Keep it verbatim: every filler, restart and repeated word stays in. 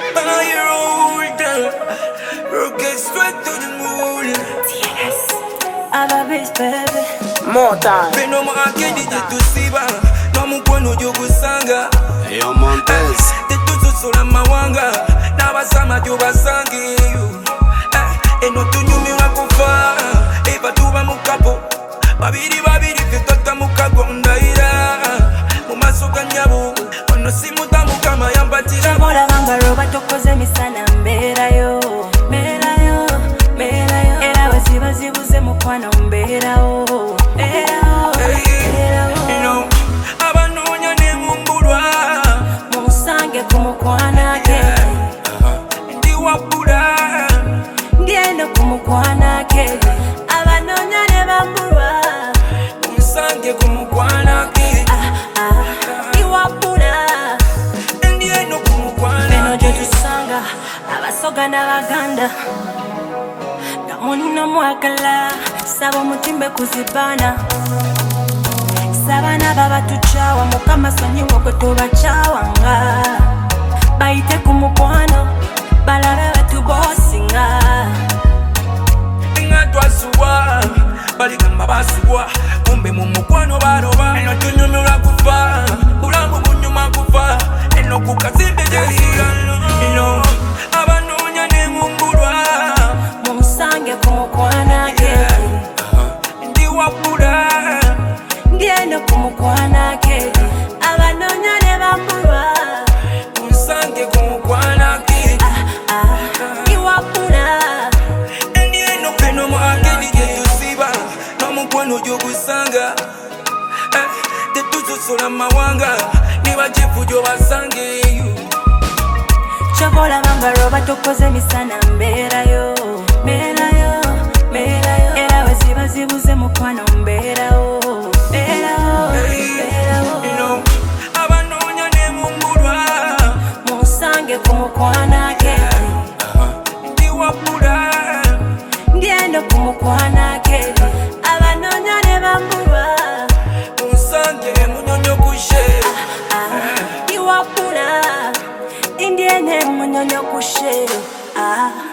My road, rocket straight to the moon. Yes, I love it, baby. More time. Peno mwake DJ tusiba, na mukwano jogusanga. Yo Montez, Tetuzo sola mawanga, na basama jobasangi. Eno tunyumi wakufa, eba tuba mukapo. Babiri babiri fetota mukagonda ira. Mumaso kanyabu, ono simuta mukama yambatira. Chabola bangaro batokoze misana mbera yo, mbera yo, mbera yo. Era waziba zibuze mukwano mbera yo, mbera yo, mbera yo. Abanonya ne mumbulwa, Musange kumukwana ke, ndi wabula. ndieno kumukwana ke. Abanonya ne bambulwa, Musange kumukwana ke, ah ah, iwapula. ndieno kumukwana Beno gye tusanga abasoga n'abaganda nga munno mwagala saba omutimbe kuzibana saba n'ababa tukyawa mukama sonyiwa gwe tobakyawanga bayite ku mukwano balabe batubosinga nga twasuwa baligamba basuwa kumbe mu mukwano baroba eno tunyumirwa kufa bulamu bunyuma kufa eno ku kazimbe gyeyino abanoonya ne mumbulwa mumusange ku mukwana ke ndi wabula ndieno ku mukwana ke abanoonya ne bambulwa musange ku mukwana ke ah ah iwapula ndieno peno mwakedi gyetusiba n'omukwano gyogusanga tetusosola mawanga nibajefu gyobasangeyo Chabola bangaro batokoze misana mbera yo, mbera yo, mbera yo. Era waziba zibuze mukwano mbera yo, mbera yo, mbera yo. abanoonya ne mumbulwa Musange ku mukwana ke, ndi wabula ndieno ku mukwana ke. Abanoonya ne bambulwa, musange munyonyo kushe ah, iwapula. Indiene munyonyo kushero, ah.